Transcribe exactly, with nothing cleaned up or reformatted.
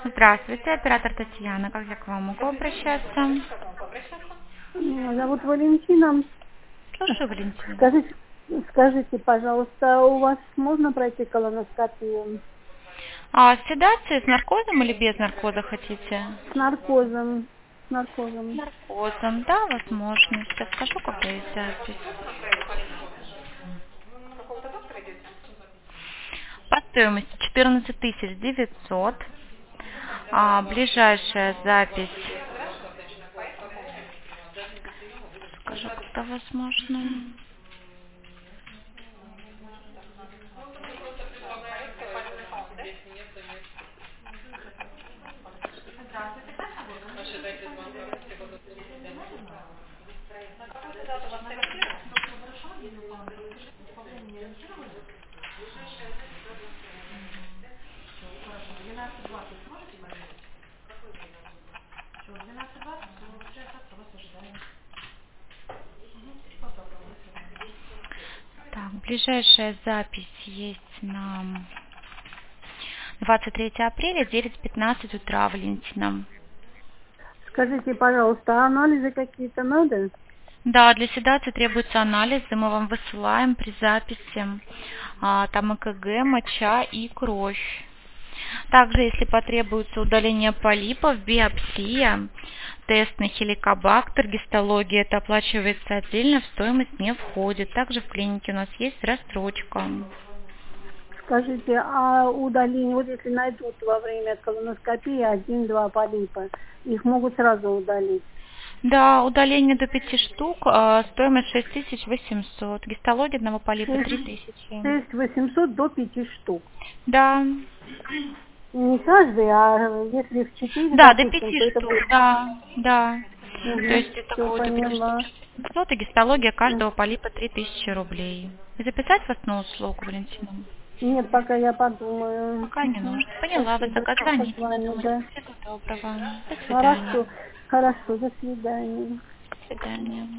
Здравствуйте, оператор Татьяна. Как я к вам могу обращаться? Меня зовут Валентина. Слушаю, Валентина. Скажите, скажите, пожалуйста, у вас можно пройти колоноскопию А с седацией, с наркозом или без наркоза хотите? с наркозом? С С наркозом. наркозом, да, возможно. Сейчас скажу, когда есть запись. По стоимости четырнадцать тысяч девятьсот. А, ближайшая запись, скажу, когда возможно. Так, ближайшая запись есть на двадцать третье апреля, девять пятнадцать утра, Валентина. Скажите, пожалуйста, анализы какие-то надо? Да, для седации требуются анализы, мы вам высылаем при записи. А, там ЭКГ, моча и кровь. Также, если потребуется удаление полипов, биопсия, тест на хеликобактер, гистология, это оплачивается отдельно, в стоимость не входит. Также в клинике у нас есть рассрочка. Скажите, а удаление, вот если найдут во время колоноскопии один-два полипа, их могут сразу удалить? Да, удаление до пяти штук, а, стоимость шесть тысяч восемьсот. Гистология одного полипа три тысячи. шесть восемьсот до пяти штук. Да, Не каждый, а если в четыре, да, до допустим, пяти то это штук, будет... да, да. То Угу, есть это все будет до пяти штук поняла. шесть тысяч восемьсот, и гистология каждого полипа три тысячи рублей. Записать вас на услугу, Валентина? Нет, пока я подумаю. Пока не Угу. нужно. Поняла, вы Спасибо, пока что звоните, позвонили, надумайте. да. Всего доброго. До свидания. Хорошо, хорошо, до свидания. До свидания.